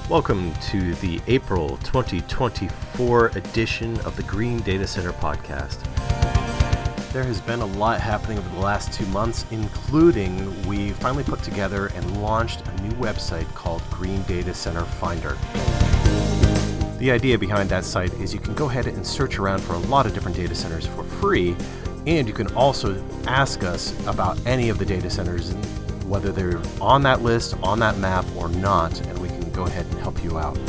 Welcome to the April 2024 edition of the Green Data Center podcast. There has been a lot happening over the last 2 months, including we finally put together and launched a new website called Green Data Center Finder. The idea behind that site is you can go ahead and search around for a lot of different data centers for free, and you can also ask us about any of the data centers, whether they're on that list, on that map, or not, and we can go ahead and help you out.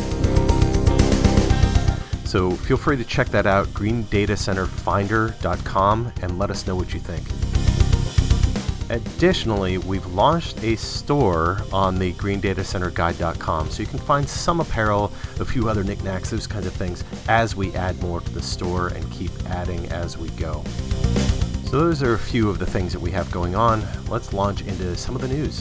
So feel free to check that out, greendatacenterfinder.com, and let us know what you think. Additionally, we've launched a store on the greendatacenterguide.com, so you can find some apparel, a few other knickknacks, those kinds of things, as we add more to the store and keep adding as we go. So those are a few of the things that we have going on. Let's launch into some of the news.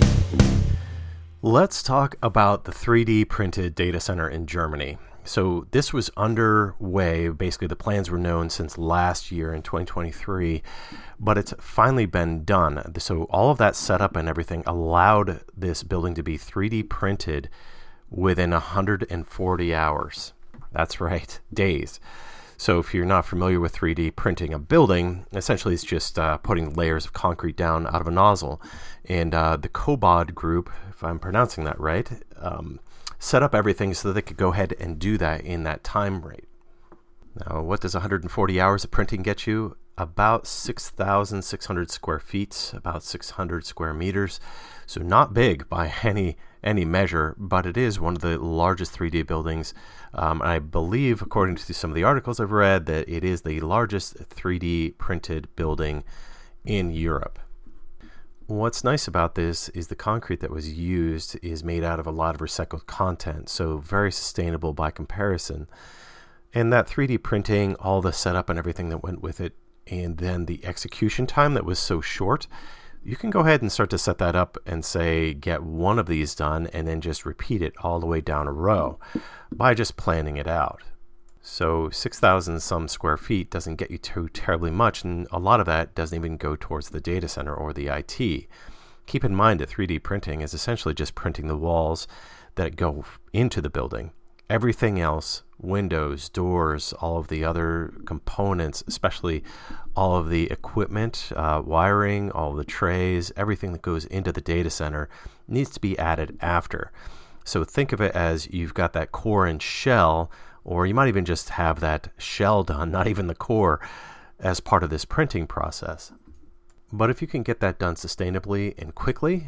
Let's talk about the 3D printed data center in Germany. So this was underway. Basically, the plans were known since last year in 2023, but it's finally been done. So all of that setup and everything allowed this building to be 3D printed within 140 hours. That's right, days. So if you're not familiar with 3D printing a building, essentially it's just putting layers of concrete down out of a nozzle. And the Kobod group, if I'm pronouncing that right, set up everything so that they could go ahead and do that in that time rate. Now, what does 140 hours of printing get you? About 6,600 square feet, about 600 square meters. So not big by any measure, but it is one of the largest 3D buildings. I believe, according to some of the articles I've read, that it is the largest 3D printed building in Europe. What's nice about this is the concrete that was used is made out of a lot of recycled content, so very sustainable by comparison. And that 3D printing, all the setup and everything that went with it, and then the execution time that was so short, you can go ahead and start to set that up and say, get one of these done, and then just repeat it all the way down a row by just planning it out. So 6,000 some square feet doesn't get you too terribly much, and a lot of that doesn't even go towards the data center or the IT. Keep in mind that 3D printing is essentially just printing the walls that go into the building. Everything else, windows, doors, all of the other components, especially all of the equipment, wiring, all of the trays, everything that goes into the data center needs to be added after. So think of it as you've got that core and shell, or you might even just have that shell done, not even the core, as part of this printing process. But if you can get that done sustainably and quickly,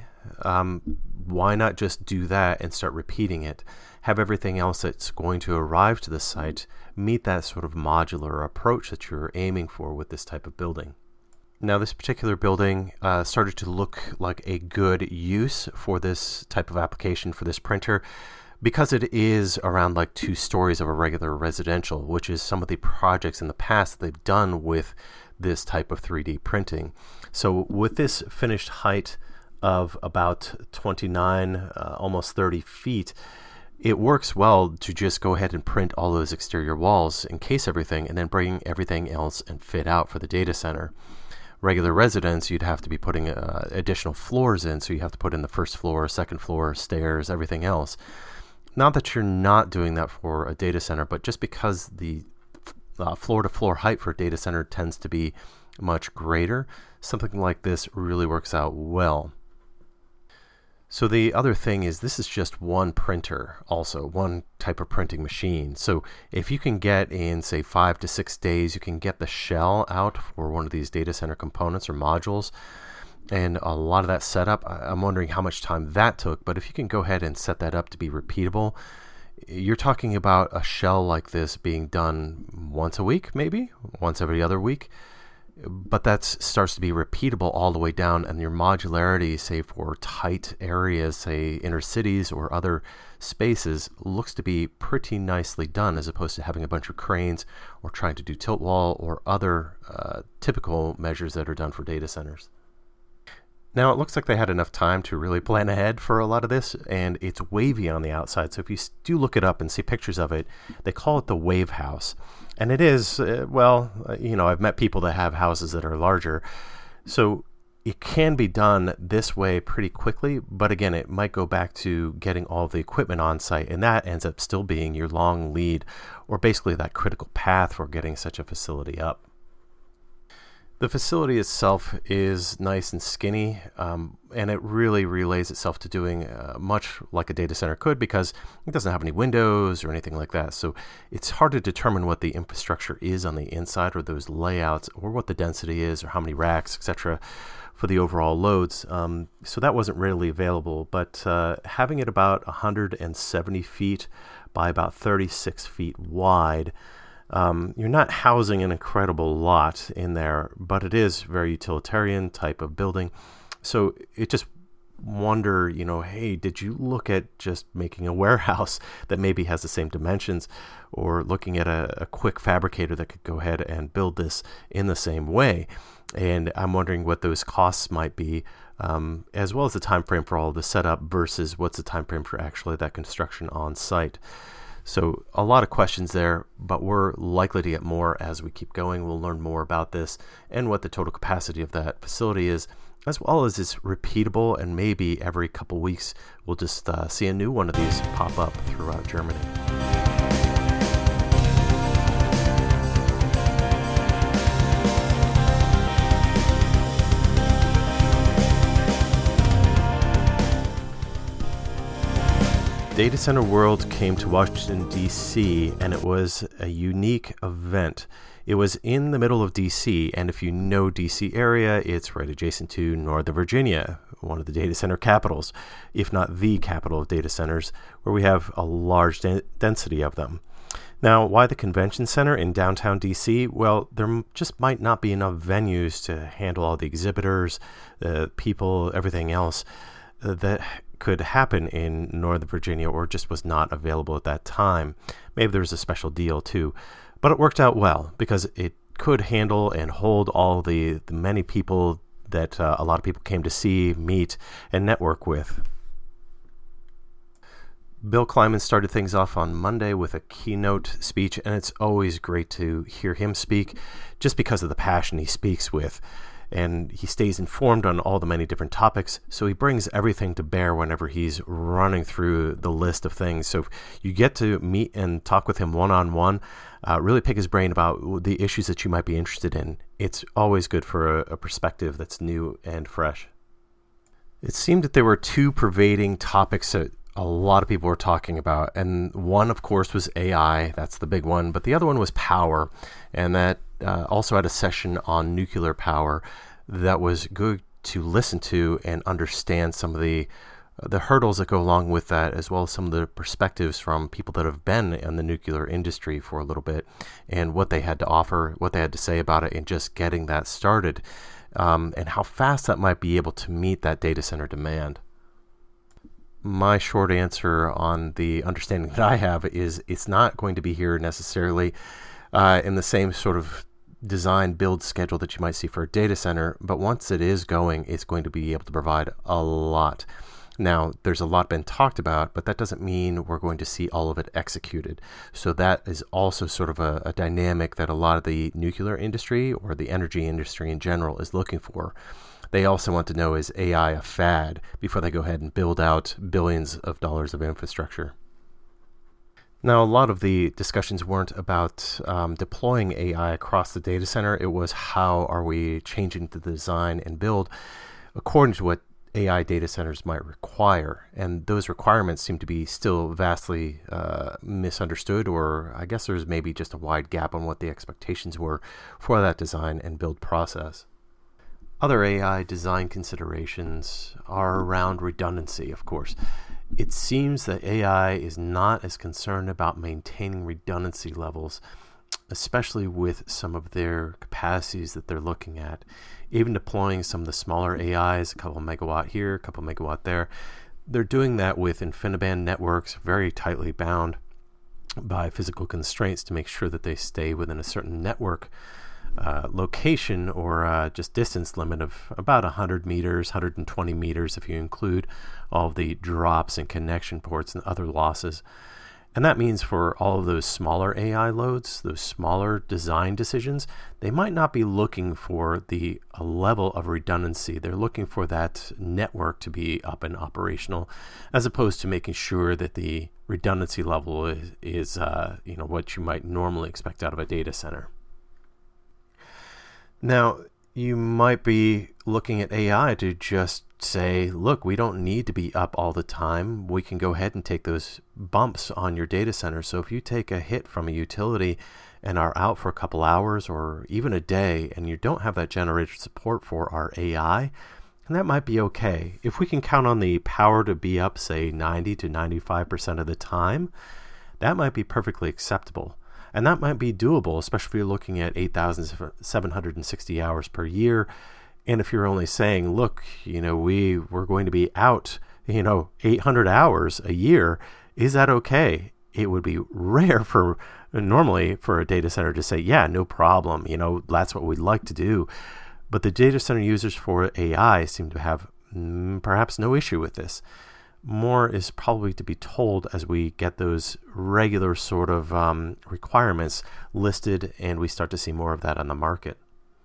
why not just do that and start repeating it? Have everything else that's going to arrive to the site meet that sort of modular approach that you're aiming for with this type of building. Now, this particular building started to look like a good use for this type of application for this printer because it is around like 2 stories of a regular residential, which is some of the projects in the past that they've done with this type of 3D printing. So with this finished height of about 29, almost 30 feet, it works well to just go ahead and print all those exterior walls, encase everything, and then bring everything else and fit out for the data center. Regular residence, you'd have to be putting additional floors in, so you have to put in the first floor, second floor, stairs, everything else. Not that you're not doing that for a data center, but just because the floor-to-floor height for a data center tends to be much greater, something like this really works out well. So the other thing is this is just one printer, also one type of printing machine. So if you can get in, say, 5 to 6 days, you can get the shell out for one of these data center components or modules. And a lot of that setup, I'm wondering how much time that took. But if you can go ahead and set that up to be repeatable, you're talking about a shell like this being done once a week, maybe once every other week. But that starts to be repeatable all the way down, and your modularity, say for tight areas, say inner cities or other spaces, looks to be pretty nicely done, as opposed to having a bunch of cranes or trying to do tilt wall or other typical measures that are done for data centers. Now, it looks like they had enough time to really plan ahead for a lot of this, and it's wavy on the outside. So if you do look it up and see pictures of it, they call it the Wave House. And it is, I've met people that have houses that are larger. So it can be done this way pretty quickly, but again, it might go back to getting all the equipment on site, and that ends up still being your long lead, or basically that critical path for getting such a facility up. The facility itself is nice and skinny, and it really relays itself to doing much like a data center could, because it doesn't have any windows or anything like that. So it's hard to determine what the infrastructure is on the inside, or those layouts, or what the density is, or how many racks, etc., for the overall loads. So that wasn't readily available, but having it about 170 feet by about 36 feet wide, you're not housing an incredible lot in there, but it is very utilitarian type of building. So it just wonder, hey, did you look at just making a warehouse that maybe has the same dimensions, or looking at a quick fabricator that could go ahead and build this in the same way? And I'm wondering what those costs might be, as well as the time frame for all of the setup versus what's the time frame for actually that construction on site. So a lot of questions there, but we're likely to get more as we keep going. We'll learn more about this and what the total capacity of that facility is, as well as it's repeatable, and maybe every couple weeks we'll just see a new one of these pop up throughout Germany. Data Center World came to Washington, D.C., and it was a unique event. It was in the middle of D.C., and if you know D.C. area, it's right adjacent to Northern Virginia, one of the data center capitals, if not the capital of data centers, where we have a large density of them. Now, why the convention center in downtown D.C.? Well, there just might not be enough venues to handle all the exhibitors, the people, everything else that could happen in Northern Virginia, or just was not available at that time. Maybe there was a special deal too, but it worked out well because it could handle and hold all the many people that a lot of people came to see, meet, and network with. Bill Kleinman started things off on Monday with a keynote speech, and it's always great to hear him speak just because of the passion he speaks with. And he stays informed on all the many different topics, so he brings everything to bear whenever he's running through the list of things. So if you get to meet and talk with him one-on-one, really pick his brain about the issues that you might be interested in. It's always good for a perspective that's new and fresh. It seemed that there were two pervading topics that a lot of people were talking about, and one, of course, was AI. That's the big one, but the other one was power, and that also had a session on nuclear power that was good to listen to and understand some of the hurdles that go along with that, as well as some of the perspectives from people that have been in the nuclear industry for a little bit, and what they had to offer, what they had to say about it, and just getting that started, and how fast that might be able to meet that data center demand. My short answer on the understanding that I have is it's not going to be here necessarily in the same sort of design build schedule that you might see for a data center, but once it is going, it's going to be able to provide a lot. Now, there's a lot been talked about, but that doesn't mean we're going to see all of it executed. So that is also sort of a dynamic that a lot of the nuclear industry, or the energy industry in general, is looking for. They also want to know, is AI a fad, before they go ahead and build out billions of dollars of infrastructure. Now, a lot of the discussions weren't about deploying AI across the data center. It was, how are we changing the design and build according to what AI data centers might require? And those requirements seem to be still vastly misunderstood, or I guess there's maybe just a wide gap on what the expectations were for that design and build process. Other AI design considerations are around redundancy, of course. It seems that AI is not as concerned about maintaining redundancy levels, especially with some of their capacities that they're looking at. Even deploying some of the smaller AIs, a couple megawatt here, a couple megawatt there, they're doing that with InfiniBand networks, very tightly bound by physical constraints to make sure that they stay within a certain network location, or just distance limit of about 100 meters, 120 meters if you include all of the drops and connection ports and other losses. And that means for all of those smaller AI loads, those smaller design decisions, they might not be looking for the level of redundancy. They're looking for that network to be up and operational, as opposed to making sure that the redundancy level is what you might normally expect out of a data center. Now, you might be looking at AI to just say, look, we don't need to be up all the time. We can go ahead and take those bumps on your data center. So if you take a hit from a utility and are out for a couple hours or even a day, and you don't have that generator support for our AI, and that might be okay. If we can count on the power to be up, say, 90 to 95% of the time, that might be perfectly acceptable. And that might be doable, especially if you're looking at 8,760 hours per year. And if you're only saying, look, we're going to be out, 800 hours a year, is that okay? It would be rare normally for a data center to say, yeah, no problem. That's what we'd like to do. But the data center users for AI seem to have perhaps no issue with this. More is probably to be told as we get those regular sort of requirements listed and we start to see more of that on the market.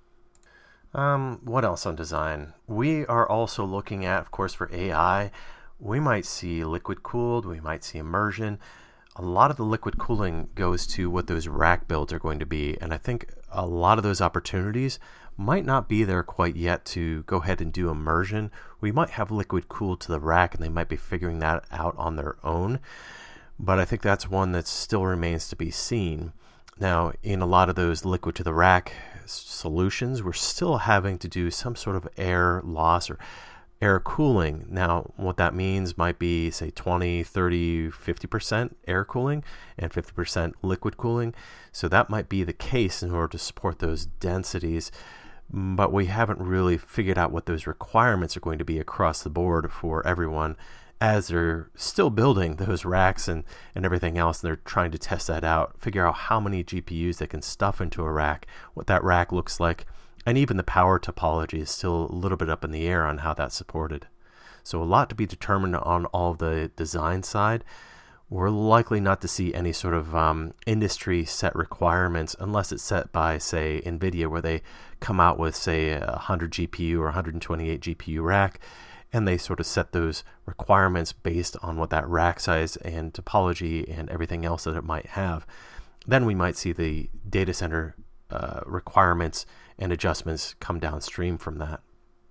What else on design? We are also looking at, of course, for AI, we might see liquid cooled, we might see immersion. A lot of the liquid cooling goes to what those rack builds are going to be. And I think a lot of those opportunities might not be there quite yet to go ahead and do immersion. We might have liquid cooled to the rack and they might be figuring that out on their own. But I think that's one that still remains to be seen. Now, in a lot of those liquid to the rack solutions, we're still having to do some sort of air loss or air cooling. Now, what that means might be, say, 20, 30, 50% air cooling and 50% liquid cooling. So that might be the case in order to support those densities. But we haven't really figured out what those requirements are going to be across the board for everyone as they're still building those racks and everything else. And they're trying to test that out, figure out how many GPUs they can stuff into a rack, what that rack looks like. And even the power topology is still a little bit up in the air on how that's supported. So a lot to be determined on all the design side. We're likely not to see any sort of industry set requirements unless it's set by, say, NVIDIA, where they come out with, say, a 100 GPU or 128 GPU rack, and they sort of set those requirements based on what that rack size and topology and everything else that it might have. Then we might see the data center requirements and adjustments come downstream from that.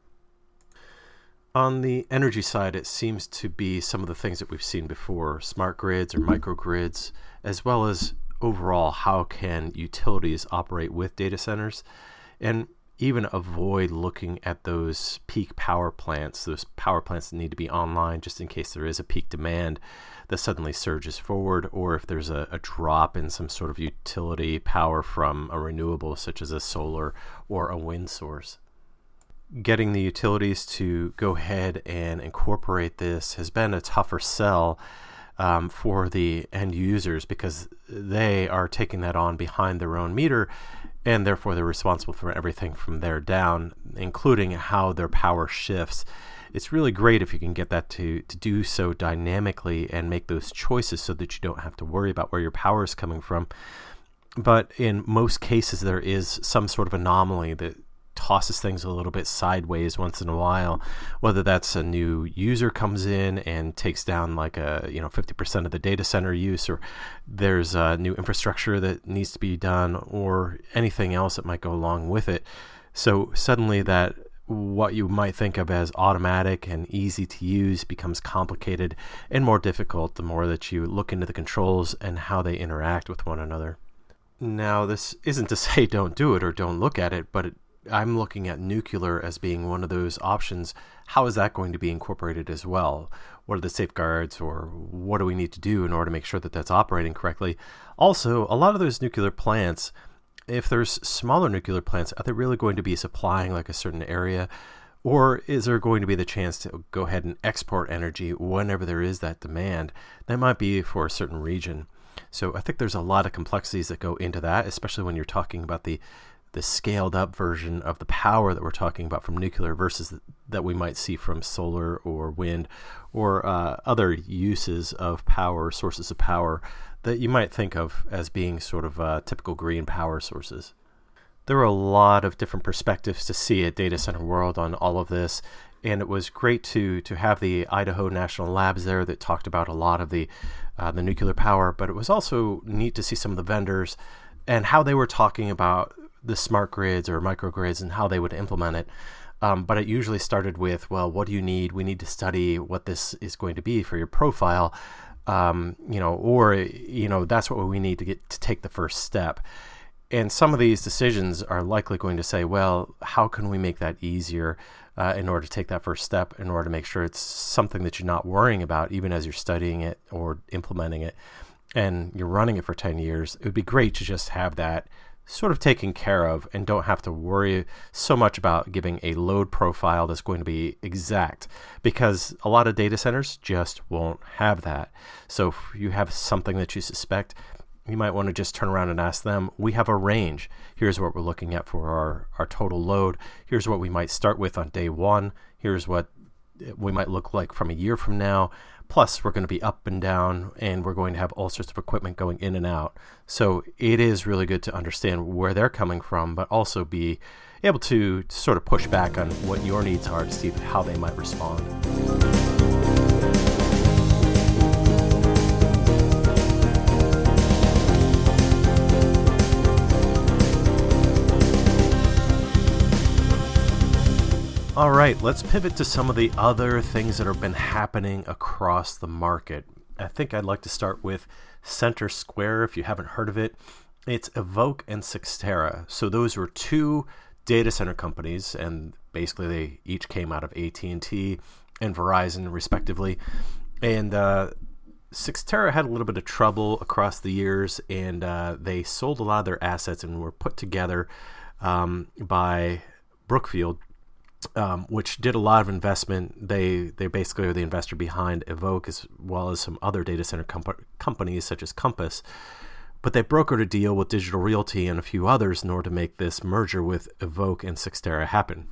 On the energy side, it seems to be some of the things that we've seen before, smart grids or microgrids, as well as overall how can utilities operate with data centers, and even avoid looking at those peak power plants, those power plants that need to be online just in case there is a peak demand that suddenly surges forward, or if there's a drop in some sort of utility power from a renewable such as a solar or a wind source. Getting the utilities to go ahead and incorporate this has been a tougher sell for the end users because they are taking that on behind their own meter, and therefore they're responsible for everything from there down, including how their power shifts. It's really great if you can get that to do so dynamically and make those choices so that you don't have to worry about where your power is coming from. But in most cases, there is some sort of anomaly that tosses things a little bit sideways once in a while, whether that's a new user comes in and takes down like 50% of the data center use, or there's a new infrastructure that needs to be done, or anything else that might go along with it. So suddenly that what you might think of as automatic and easy to use becomes complicated and more difficult the more that you look into the controls and how they interact with one another. Now, this isn't to say don't do it or don't look at it, but I'm looking at nuclear as being one of those options. How is that going to be incorporated as well? What are the safeguards, or what do we need to do in order to make sure that that's operating correctly? Also, a lot of those nuclear plants, if there's smaller nuclear plants, are they really going to be supplying like a certain area? Or is there going to be the chance to go ahead and export energy whenever there is that demand? That might be for a certain region. So I think there's a lot of complexities that go into that, especially when you're talking about the the scaled up version of the power that we're talking about from nuclear versus that we might see from solar or wind or other uses of power, sources of power that you might think of as being sort of typical green power sources. There were a lot of different perspectives to see at Data Center World on all of this, and it was great to have the Idaho National Labs there that talked about a lot of the nuclear power, but it was also neat to see some of the vendors and how they were talking about the smart grids or microgrids and how they would implement it. But it usually started with, well, what do you need? We need to study what this is going to be for your profile, that's what we need to get to take the first step. And some of these decisions are likely going to say, well, how can we make that easier in order to take that first step, in order to make sure it's something that you're not worrying about, even as you're studying it or implementing it, and you're running it for 10 years. It would be great to just have that sort of taken care of and don't have to worry so much about giving a load profile that's going to be exact, because a lot of data centers just won't have that. So if you have something that you suspect, you might want to just turn around and ask them, we have a range. Here's what we're looking at for our total load. Here's what we might start with on day one. Here's what we might look like from a year from now. Plus, we're going to be up and down, and we're going to have all sorts of equipment going in and out. So it is really good to understand where they're coming from, but also be able to sort of push back on what your needs are to see how they might respond. All right, let's pivot to some of the other things that have been happening across the market. I think I'd like to start with CenterSquare, if you haven't heard of it. It's Evoque and Cyxtera. So those were two data center companies, and basically they each came out of AT&T and Verizon, respectively. And Cyxtera had a little bit of trouble across the years, and they sold a lot of their assets and were put together by Brookfield, which did a lot of investment. They basically are the investor behind Evoque, as well as some other data center companies such as Compass. But they brokered a deal with Digital Realty and a few others in order to make this merger with Evoque and Cyxtera happen.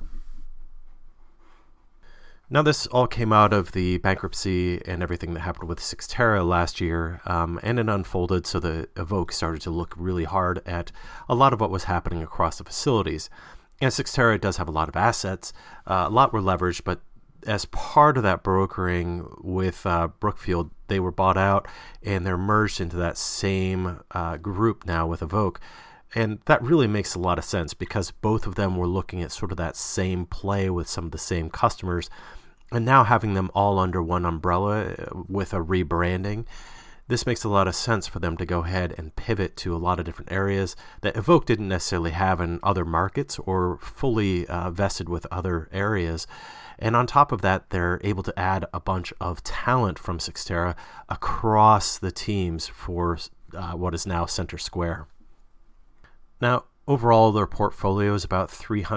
Now, this all came out of the bankruptcy and everything that happened with Cyxtera last year, and it unfolded so that Evoque started to look really hard at a lot of what was happening across the facilities. And Cyxtera does have a lot of assets. A lot were leveraged, but as part of that brokering with Brookfield, they were bought out and they're merged into that same group now with Evoque. And that really makes a lot of sense because both of them were looking at sort of that same play with some of the same customers. And now having them all under one umbrella with a rebranding, this makes a lot of sense for them to go ahead and pivot to a lot of different areas that Evoque didn't necessarily have in other markets or fully vested with other areas. And on top of that, they're able to add a bunch of talent from Cyxtera across the teams for what is now CenterSquare. Now, overall, their portfolio is about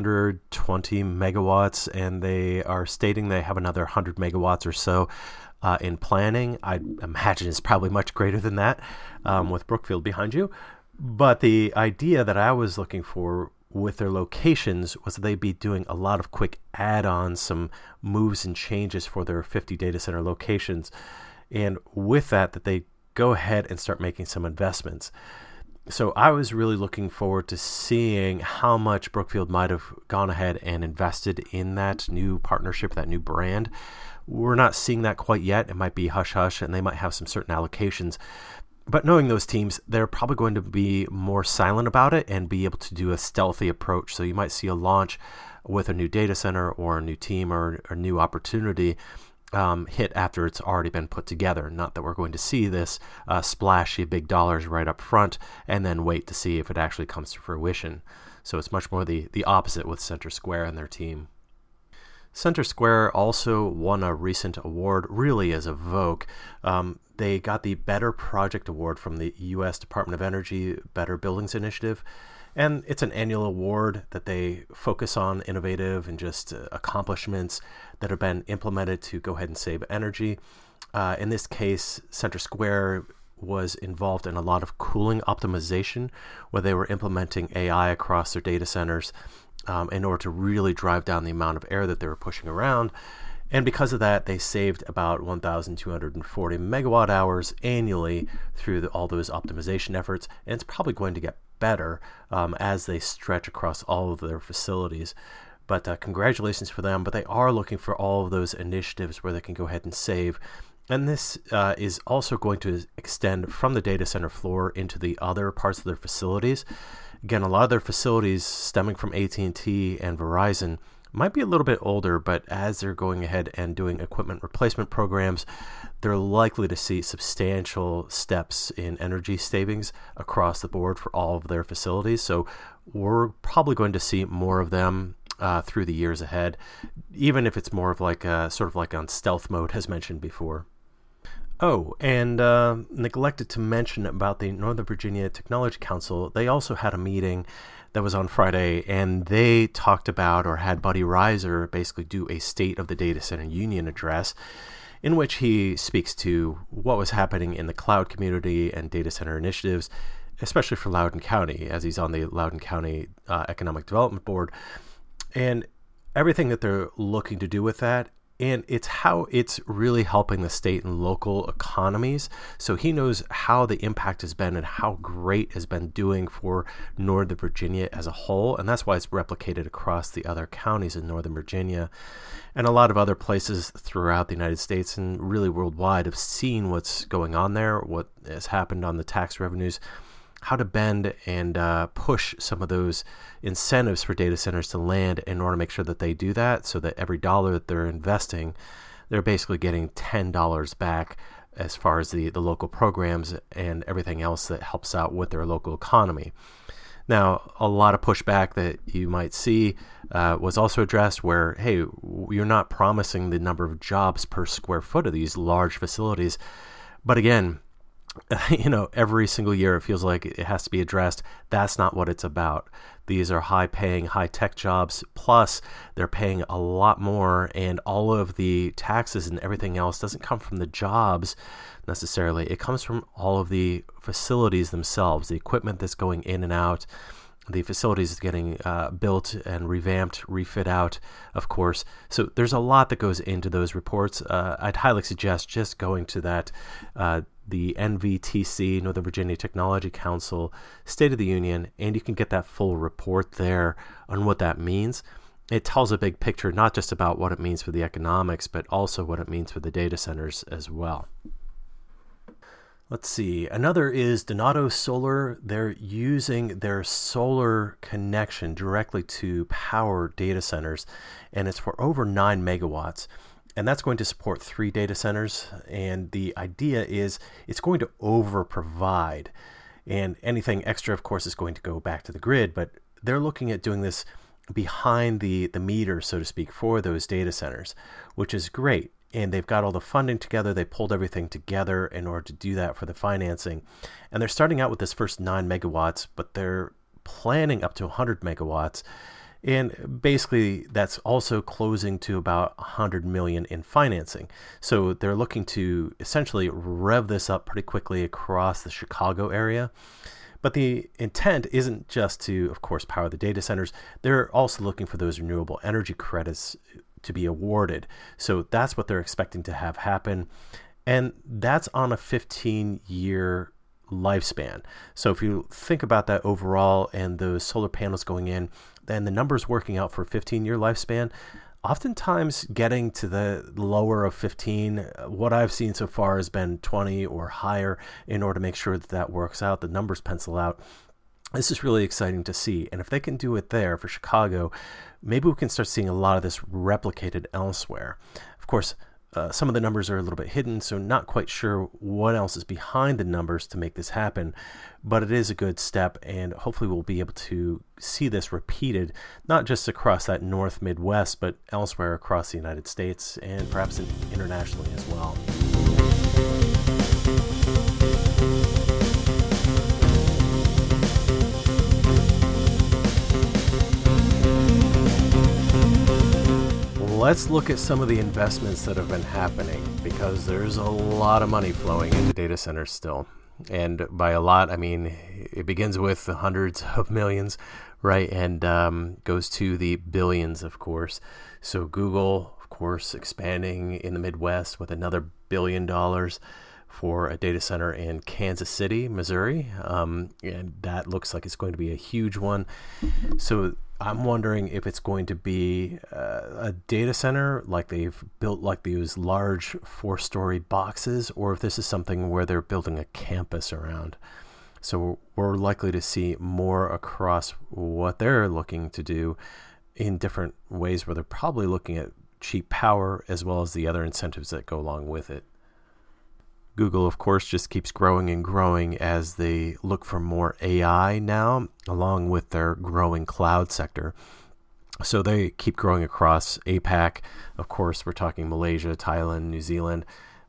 320 megawatts, and they are stating they have another 100 megawatts or so in planning. I imagine it's probably much greater than that with Brookfield behind you. But the idea that I was looking for with their locations was that they'd be doing a lot of quick add-ons, some moves and changes for their 50 data center locations. And with that they go ahead and start making some investments. So I was really looking forward to seeing how much Brookfield might have gone ahead and invested in that new partnership, that new brand. We're not seeing that quite yet. It might be hush-hush, and they might have some certain allocations. But knowing those teams, they're probably going to be more silent about it and be able to do a stealthy approach. So you might see a launch with a new data center or a new team or a new opportunity hit after it's already been put together. Not that we're going to see this splashy big dollars right up front and then wait to see if it actually comes to fruition. So it's much more the opposite with CenterSquare and their team. CenterSquare also won a recent award, really as Evoque. They got the Better Project Award from the U.S. Department of Energy Better Buildings Initiative. And it's an annual award that they focus on innovative and just accomplishments that have been implemented to go ahead and save energy. In this case, CenterSquare was involved in a lot of cooling optimization, where they were implementing AI across their data centers in order to really drive down the amount of air that they were pushing around. And because of that, they saved about 1,240 megawatt hours annually through all those optimization efforts. And it's probably going to get better as they stretch across all of their facilities. But congratulations for them. But they are looking for all of those initiatives where they can go ahead and save. And this is also going to extend from the data center floor into the other parts of their facilities. Again, a lot of their facilities stemming from AT&T and Verizon might be a little bit older, but as they're going ahead and doing equipment replacement programs, they're likely to see substantial steps in energy savings across the board for all of their facilities. So we're probably going to see more of them through the years ahead, even if it's more of like sort of like on stealth mode, as mentioned before. Oh, and neglected to mention about the Northern Virginia Technology Council. They also had a meeting that was on Friday, and they talked about, or had Buddy Reiser basically do a State of the Data Center Union address, in which he speaks to what was happening in the cloud community and data center initiatives, especially for Loudoun County, as he's on the Loudoun County Economic Development Board, and everything that they're looking to do with that. And it's how it's really helping the state and local economies. So he knows how the impact has been and how great has been doing for Northern Virginia as a whole. And that's why it's replicated across the other counties in Northern Virginia. And a lot of other places throughout the United States and really worldwide have seen what's going on there, what has happened on the tax revenues, how to bend and push some of those incentives for data centers to land in order to make sure that they do that, so that every dollar that they're investing, they're basically getting $10 back as far as the local programs and everything else that helps out with their local economy. Now, a lot of pushback that you might see was also addressed where, hey, you're not promising the number of jobs per square foot of these large facilities. But again, every single year it feels like it has to be addressed. That's not what it's about. These are high-paying, high-tech jobs, plus they're paying a lot more, and all of the taxes and everything else doesn't come from the jobs necessarily. It comes from all of the facilities themselves, the equipment that's going in and out, the facilities getting built and revamped, refit out, of course. So there's a lot that goes into those reports. I'd highly suggest just going to that the NVTC, Northern Virginia Technology Council, State of the Union, and you can get that full report there on what that means. It tells a big picture, not just about what it means for the economics, but also what it means for the data centers as well. Let's see. Another is Donato Solar. They're using their solar connection directly to power data centers, and it's for over 9 megawatts. And that's going to support 3 data centers. And the idea is it's going to over-provide. And anything extra, of course, is going to go back to the grid. But they're looking at doing this behind the meter, so to speak, for those data centers, which is great. And they've got all the funding together. They pulled everything together in order to do that for the financing. And they're starting out with this first 9 megawatts, but they're planning up to 100 megawatts. And basically, that's also closing to about $100 million in financing. So they're looking to essentially rev this up pretty quickly across the Chicago area. But the intent isn't just to, of course, power the data centers. They're also looking for those renewable energy credits to be awarded. So that's what they're expecting to have happen. And that's on a 15-year lifespan. So if you think about that overall and those solar panels going in, then the numbers working out for a 15-year lifespan, oftentimes getting to the lower of 15, what I've seen so far has been 20 or higher in order to make sure that that works out, the numbers pencil out. This is really exciting to see. And if they can do it there for Chicago, maybe we can start seeing a lot of this replicated elsewhere. Of course, some of the numbers are a little bit hidden, so not quite sure what else is behind the numbers to make this happen, but it is a good step, and hopefully we'll be able to see this repeated, not just across that North Midwest, but elsewhere across the United States and perhaps internationally as well. Let's look at some of the investments that have been happening, because there's a lot of money flowing into data centers still. And by a lot, I mean, it begins with the hundreds of millions, right? And goes to the billions, of course. So Google, of course, expanding in the Midwest with another $1 billion for a data center in Kansas City, Missouri. And that looks like it's going to be a huge one. So I'm wondering if it's going to be a data center like they've built like these large 4-story boxes, or if this is something where they're building a campus around. So we're likely to see more across what they're looking to do in different ways, where they're probably looking at cheap power as well as the other incentives that go along with it. Google, of course, just keeps growing and growing as they look for more AI now, along with their growing cloud sector. So they keep growing across APAC. Of course, we're talking Malaysia, Thailand, New Zealand.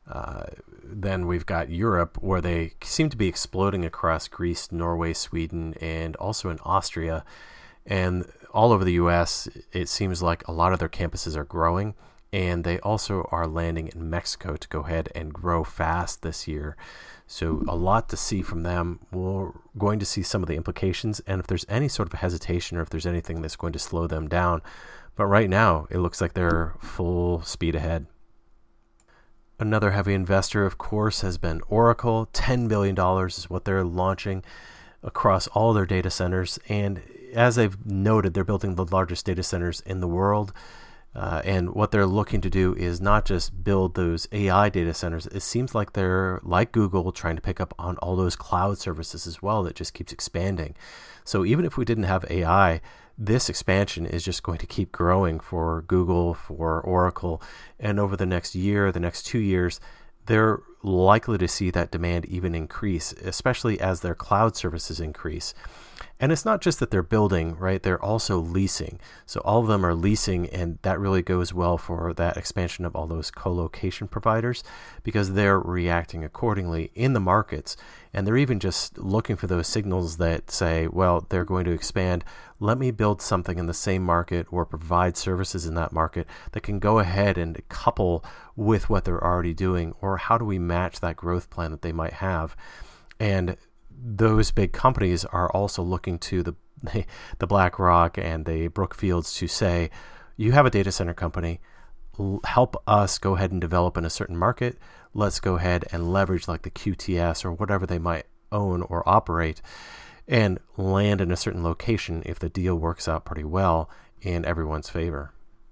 Then we've got Europe, where they seem to be exploding across Greece, Norway, Sweden, and also in Austria. And all over the US, it seems like a lot of their campuses are growing. And they also are landing in Mexico to go ahead and grow fast this year. So a lot to see from them. We're going to see some of the implications, and if there's any sort of hesitation or if there's anything that's going to slow them down. But right now, it looks like they're full speed ahead. Another heavy investor, of course, has been Oracle. $10 billion is what they're launching across all their data centers. And as they've noted, they're building the largest data centers in the world. And what they're looking to do is not just build those AI data centers. It seems like they're, like Google, trying to pick up on all those cloud services as well that just keeps expanding. So even if we didn't have AI, this expansion is just going to keep growing for Google, for Oracle. And over the next year, the next 2 years, they're likely to see that demand even increase, especially as their cloud services increase. And it's not just that they're building, right? They're also leasing. So all of them are leasing, and that really goes well for that expansion of all those co-location providers, because they're reacting accordingly in the markets. And they're even just looking for those signals that say, well, they're going to expand. Let me build something in the same market or provide services in that market that can go ahead and couple with what they're already doing, or how do we match that growth plan that they might have? And those big companies are also looking to the BlackRock and the Brookfields to say, you have a data center company, help us go ahead and develop in a certain market. Let's go ahead and leverage like the QTS or whatever they might own or operate, and land in a certain location if the deal works out pretty well in everyone's favor.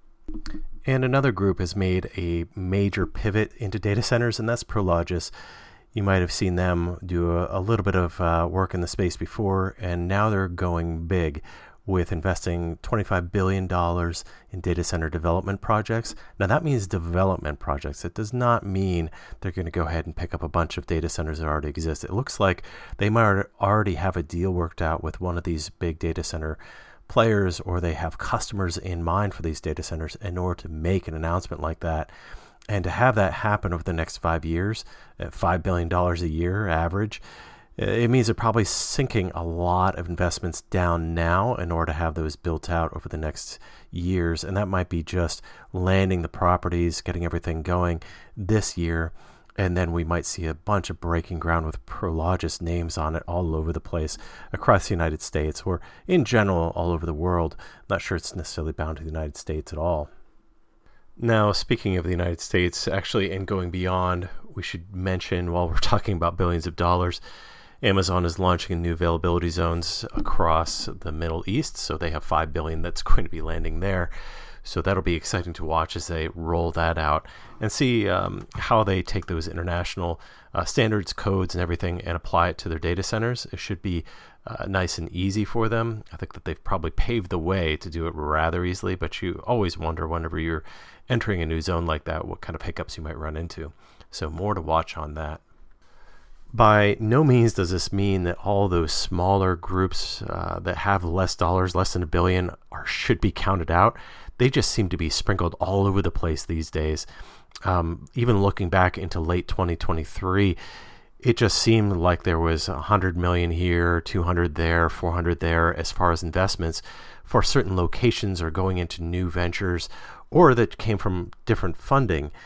And another group has made a major pivot into data centers, and that's Prologis. You might have seen them do a little bit of work in the space before, and now they're going big with investing $25 billion in data center development projects. Now, that means development projects. It does not mean they're going to go ahead and pick up a bunch of data centers that already exist. It looks like they might already have a deal worked out with one of these big data center players, or they have customers in mind for these data centers in order to make an announcement like that. And to have that happen over the next 5 years, at $5 billion a year average, it means they're probably sinking a lot of investments down now in order to have those built out over the next years. And that might be just landing the properties, getting everything going this year. And then we might see a bunch of breaking ground with Prologis names on it all over the place across the United States, or in general all over the world. I'm not sure it's necessarily bound to the United States at all. Now, speaking of the United States, actually, and going beyond, we should mention, while we're talking about billions of dollars, Amazon is launching new availability zones across the Middle East. So they have $5 billion that's going to be landing there. So that'll be exciting to watch as they roll that out and see how they take those international standards, codes, and everything and apply it to their data centers. It should be nice and easy for them. I think that they've probably paved the way to do it rather easily, but you always wonder whenever you're entering a new zone like that, what kind of hiccups you might run into. So more to watch on that. By no means does this mean that all those smaller groups that have less dollars, less than $1 billion, should be counted out. They just seem to be sprinkled all over the place these days. Even looking back into late 2023, it just seemed like there was 100 million here, 200 there, 400 there as far as investments for certain locations or going into new ventures, or that came from different funding.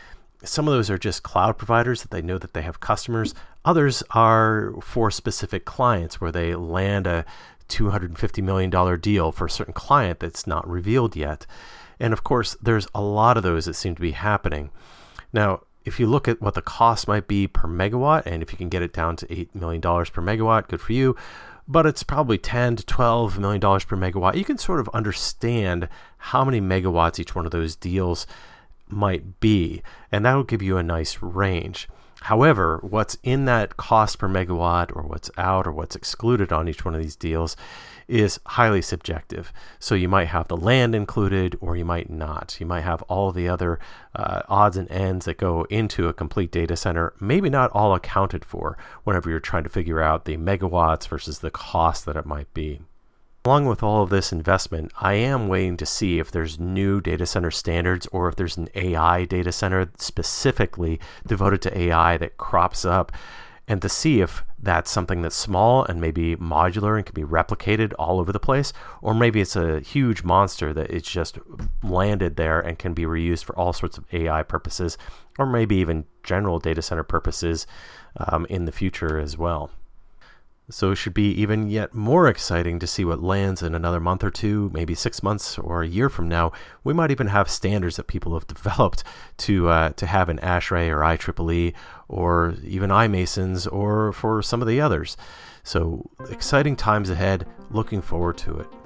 Some of those are just cloud providers that they know that they have customers. Others are for specific clients where they land a $250 million deal for a certain client that's not revealed yet. And of course, there's a lot of those that seem to be happening. Now, if you look at what the cost might be per megawatt, and if you can get it down to $8 million per megawatt, good for you. But it's probably $10 to $12 million per megawatt. You can sort of understand how many megawatts each one of those deals might be, and that'll give you a nice range. However, what's in that cost per megawatt, or what's out, or what's excluded on each one of these deals is highly subjective. So you might have the land included, or you might not. You might have all the other odds and ends that go into a complete data center, maybe not all accounted for whenever you're trying to figure out the megawatts versus the cost that it might be. Along with all of this investment, I am waiting to see if there's new data center standards, or if there's an AI data center specifically devoted to AI that crops up, and to see if that's something that's small and maybe modular and can be replicated all over the place, or maybe it's a huge monster that it's just landed there and can be reused for all sorts of AI purposes, or maybe even general data center purposes in the future as well. So it should be even yet more exciting to see what lands in another month or two, maybe 6 months or a year from now. We might even have standards that people have developed to have in ASHRAE or IEEE, or even iMasons, or for some of the others. So exciting times ahead. Looking forward to it.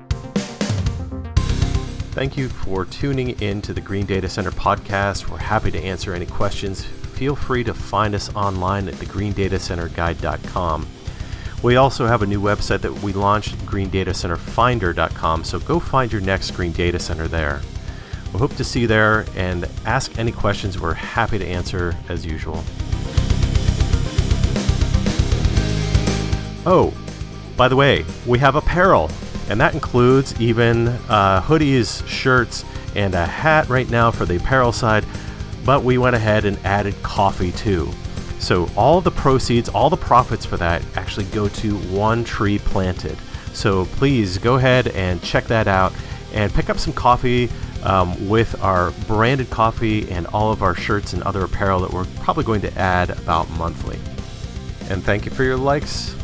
Thank you for tuning in to the Green Data Center podcast. We're happy to answer any questions. Feel free to find us online at theGreenDataCenterGuide.com. We also have a new website that we launched, greendatacenterfinder.com, so go find your next green data center there. We hope to see you there, and ask any questions. We're happy to answer as usual. Oh, by the way, we have apparel, and that includes even hoodies, shirts, and a hat right now for the apparel side, but we went ahead and added coffee too. So all the proceeds, all the profits for that actually go to One Tree Planted. So please go ahead and check that out and pick up some coffee with our branded coffee and all of our shirts and other apparel that we're probably going to add about monthly. And thank you for your likes,